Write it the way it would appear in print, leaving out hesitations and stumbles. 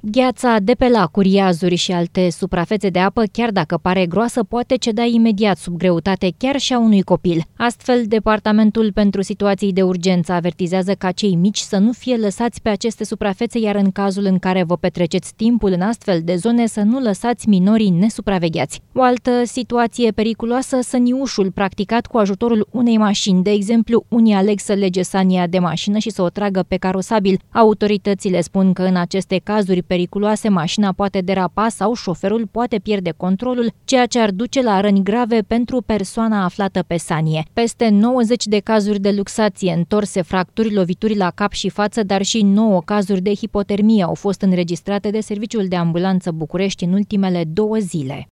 Gheața de pe lacuri, iazuri și alte suprafețe de apă, chiar dacă pare groasă, poate ceda imediat sub greutate chiar și a unui copil. Astfel, Departamentul pentru Situații de Urgență avertizează ca cei mici să nu fie lăsați pe aceste suprafețe, iar în cazul în care vă petreceți timpul în astfel de zone, să nu lăsați minorii nesupravegheați. O altă situație periculoasă, săniușul practicat cu ajutorul unei mașini. De exemplu, unii aleg să lege sania de mașină și să o tragă pe carosabil. Autoritățile spun că în aceste cazuri periculoase, mașina poate derapa sau șoferul poate pierde controlul, ceea ce ar duce la răni grave pentru persoana aflată pe sanie. Peste 90 de cazuri de luxație, întorse, fracturi, lovituri la cap și față, dar și 9 cazuri de hipotermie au fost înregistrate de Serviciul de Ambulanță București în ultimele 2 zile.